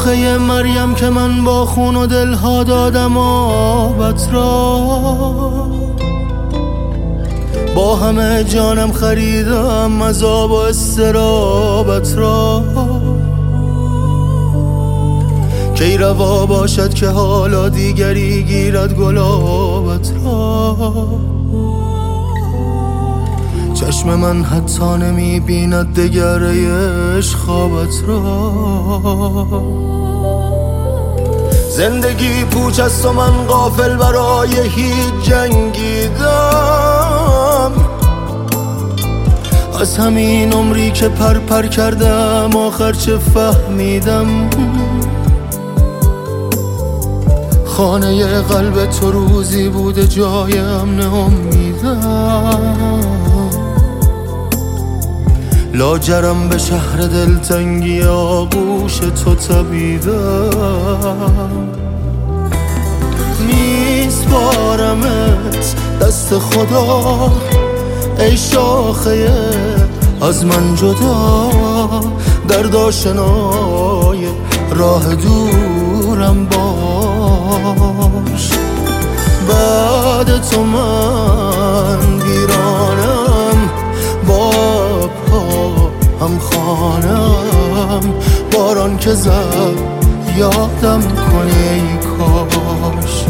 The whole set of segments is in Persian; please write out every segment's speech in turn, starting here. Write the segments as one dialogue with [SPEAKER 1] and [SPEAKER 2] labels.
[SPEAKER 1] شاخه مریم که من با خون و دلها دادم آبت را، با همه جانم خریدم عذاب و استرابت را. کی روا باشد که حالا دیگری گیرد گلابت را، چشم من حتی نمی بیند دگر عشق خوابت را. زندگی پوچ است و من غافل برای هیچ جنگیدم، از همین عمری که پر کردم آخر چه فهمیدم. خانه قلب تو روزی بوده جای امن امیدم، لاجرم به شهر دلتنگی آغوش تو تبیدم. میسپارمت دست خدا ای شاخه از من جدا، درد آشنای راه دورم باش. بعد تو من ویرانم، با پا هم خانم، باران که زد یادم کنی ای کاش.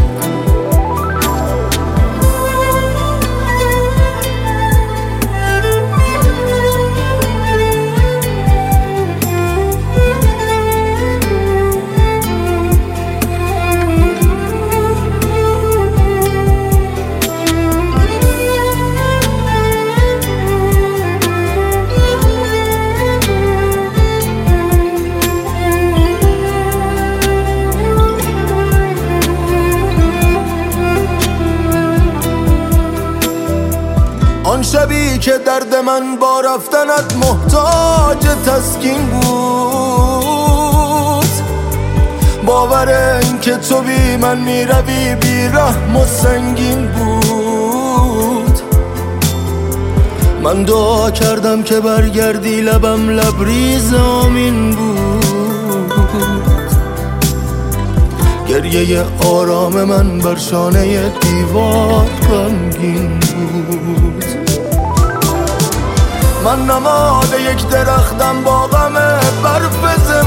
[SPEAKER 1] آن شبی که درد من با رفتنت محتاج تسکین بود، باور این که تو بی من میروی بی رحم و سنگین بود. من دعا کردم که برگردی، لبم لبریز آمین بود. گریه آرام من بر شانه دیوار غمگین بود. من نماد یک درختم با غم برف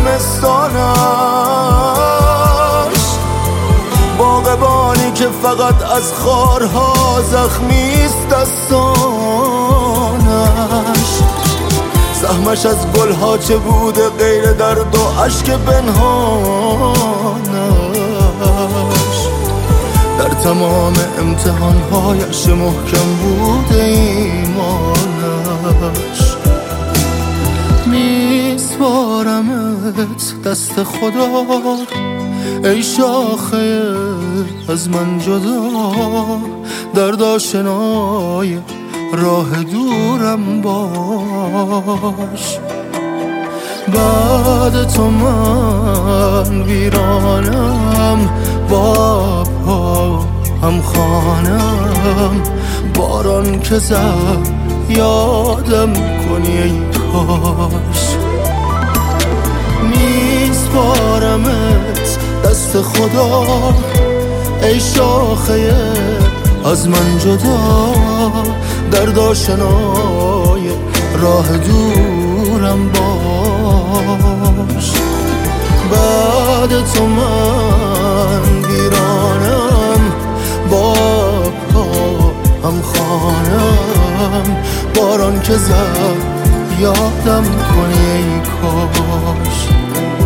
[SPEAKER 1] زمستانش، باغبانی که فقط از خارها زخمیست دستانش. زحمش از گلها چه بوده غیر درد و اشک پنهانش، در تمام امتحانهایش محکم بوده ایمانش. میسپارمت دست خدا ای شاخه از من جدا، درد آشنای راه دورم باش. بعد تو من ویرانم، با پا هم خانم، باران که زد یادم کنی ای کاش. میسپارمت دست خدا ای شاخه از من جدا، درد آشنای راه دورم باش. بعد تو من ویرانم، با پا هم خانم، باران که زد یادم کنی ای کاش.